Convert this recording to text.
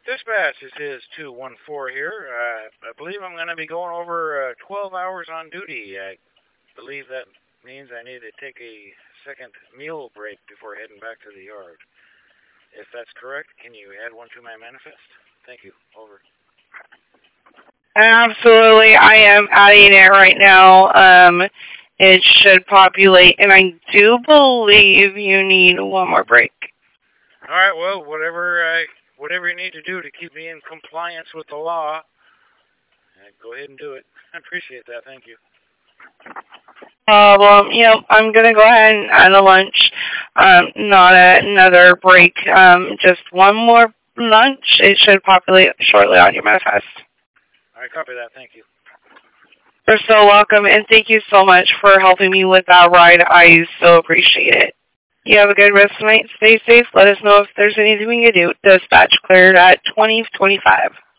Dispatch, this is 214 here. I believe I'm going to be going over 12 hours on duty. I believe that means I need to take a second meal break before heading back to the yard. If that's correct, can you add one to my manifest? Thank you. Over. Absolutely, I am adding it right now. It should populate, and I do believe you need one more break. All right, well, whatever you need to do to keep me in compliance with the law, go ahead and do it. I appreciate that. Thank you. Well, I'm going to go ahead and add a lunch, not another break, just one more lunch. It should populate shortly on your manifest. All right, copy that. Thank you. You're so welcome, and thank you so much for helping me with that ride. I so appreciate it. You have a good rest of the night. Stay safe. Let us know if there's anything we can do. Dispatch cleared at 20:25.